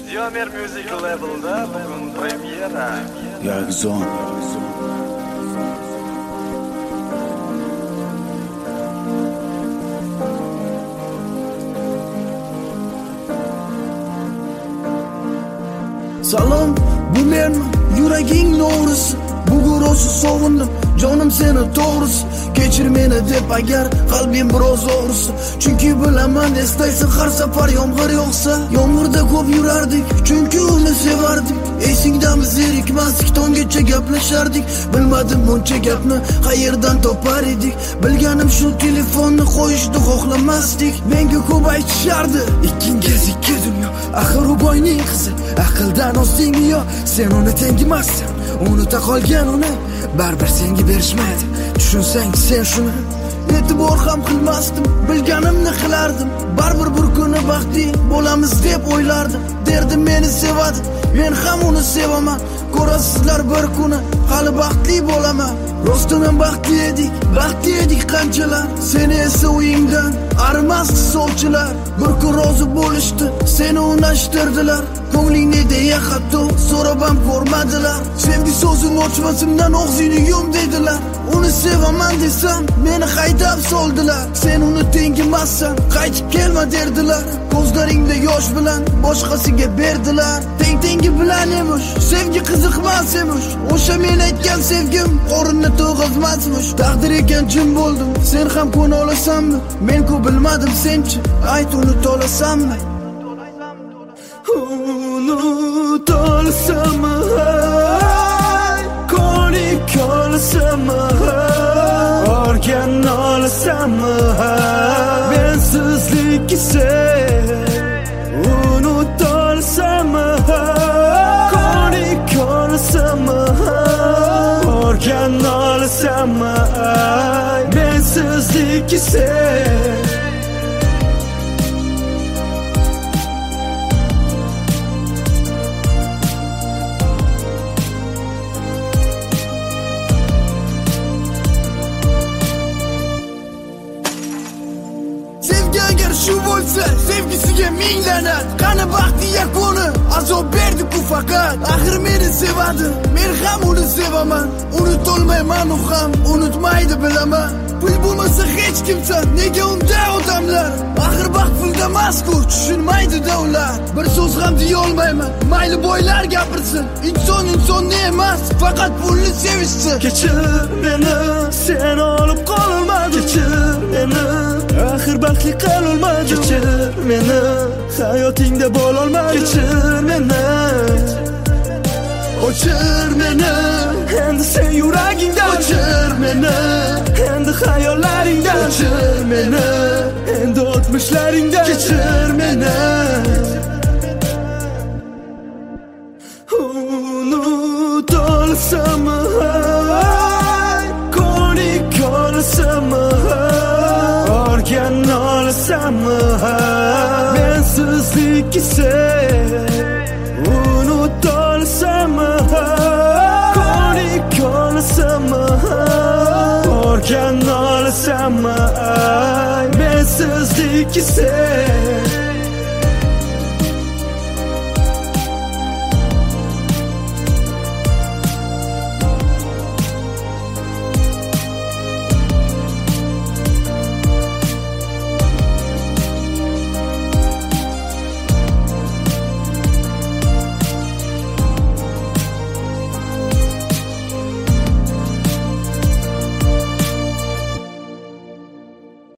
Diomer Music Label'da bugun premyera. Yagzon. Salom, bu menman, yuraging no'risi. Bugun rosa sog'indim, jonim seni to'g'risi. Kechir meni deb agar qalbim biroz og'risa, chunki bilaman eslaysan har safar yomg'ir yog'sa. Yomg'irda ko'p yurardik, chunki uni sevardik. Esingdami zerikmasdik, tongacha gaplashardik. Bilmadim buncha gapni qayerdan topar edik. Bilganim shu telefonni qo'yishni xohlamasdik. Menga ko'p aytishardi, ikkingiz ikki dunyo. Axir u boyning qizi, aqldan ozdingmi yo? Sen uni tengimassan, unuta qolgan uni baribir senga berishmaydi. Tushunsang sen shuni, e'tibor ham qilmasdim, bilganimni qilardim. Baribir bir kuni baxtli bo'lamiz deb o'ylardim. Derdim meni sevadi, men ham uni sevaman. Ko'rasizlar bir kuni hali baxtli bo'laman. Rostdan baxtli edik qanchalar. Seni esa uyingdan arimasdi sovchilar. Bir kun rozi bo'lishdi, seni unashtirdilar. Ko'nglingni deya hatto so'rab ham ko'rmadilar. Sevgi so'zini ochmasimdan og'zingni yum dedilar. Uni sevaman desam meni haydab soldilar. Sen uni tengimassan, qaytib kelma derdilar. Ko'zlaringda yosh bilan boshqasiga berdilar. Tengi bilan emish, sevgi qiziqmas emish. O'sha men aytgan sevgim o'rinni to'g'izmasmish. Taqdir ekan jim bo'ldim, sen ham ko'na olasanmi? Men ku bilmadim senchi, ayt unuta olasanmi? Unut olasanmi? Ko'nik olasanmi? Organ olasanmi? Mensizlik ise unut olasanmi? Ko'nik olasanmi? Organ olasanmi? Mensizlik ise agar shu bo'lsa, sevgisiga ming la'nat. Qani baxtli yakuni, azob berdi ku faqat. Axir meni sevadi, men ham uni sevaman. Unutolmayman, u ham unutmaydi bilaman. Pul bo'lmasa hech kimsan, nega unda odamlar? Axir baxt pulda emas-ku, tushunmaydi-da ular. Bir so'z ham deya olmayman, mayli boylar gapirsin. Inson ne emas, faqat pulni sevishsin. Kechir meni, sen olib qololmading. Kechir meni, axir baxtli qilolmadim. Kechir meni, hayotingda bo'lolmadim. Kechir meni, o'chir meni, endi sen yuragingdan. O'chir meni, endi xayollaringdan. O'chir meni, endi o'tmishlaringdan. Kechir meni, unut olasanmi? Ko'nik olasanmi? Organ olasanmi? Mensizlik ise unut olasanmi? Ko'nik olasanmi? Organ olasanmi? Mensizlik ise